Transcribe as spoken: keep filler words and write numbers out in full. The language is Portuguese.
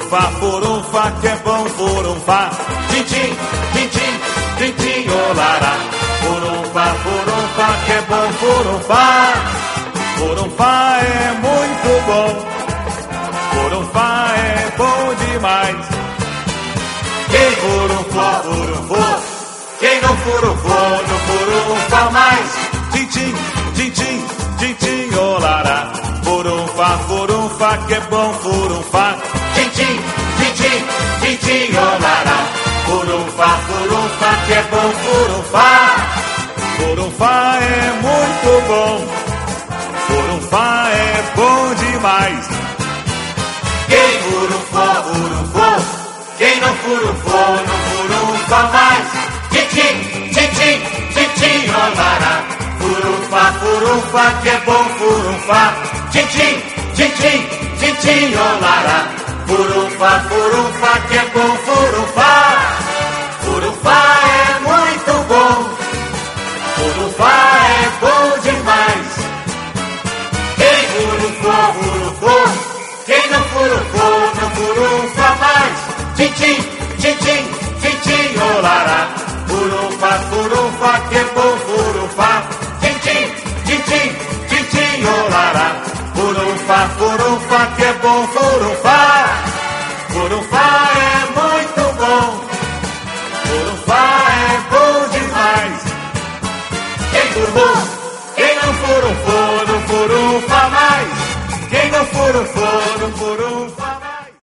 Furunfá, furunfá, que é bom furunfá. Tim-tim, tim-tim, tim-tim, olará. Furunfá, furunfá, que é bom furunfá. Furunfá é muito bom. Furunfá é bom demais. Quem furunfou, furunfou. Quem não furunfou, não furunfá mais. Tim-tim, tim-tim, tim-tim, olará. Furunfá, furunfá, que é bom furunfá. Tim-tim, tim-tim, tim-tim, olará. Furunfá, furunfá, que é bom furunfá. Furunfá é muito bom. Furunfá é bom demais. Quem furunfou, furunfou. Quem não furunfou, não furunfá mais. Tim-tim, tim-tim, tim-tim, olará. Furunfá, furunfá, que é bom furunfá. Tim-tim, tim-tim, tim-tim, olará. Furunfá, furunfá, que é bom furunfá. Furunfá é muito bom. Furunfá é bom demais. Quem furunfou, furunfou. Quem não furunfou, não furunfá mais. Tim-tim, tim-tim, tim-tim, olará. Furunfá, furunfá, que é bom furunfá. Tim-tim, tim-tim, tim-tim, olará. Furunfá, furunfá, que é bom furunfá. Furunfá é muito bom. Furunfá é bom demais. Quem furunfou, quem não furunfou, não furunfá mais. Quem não furunfou, não furunfá mais.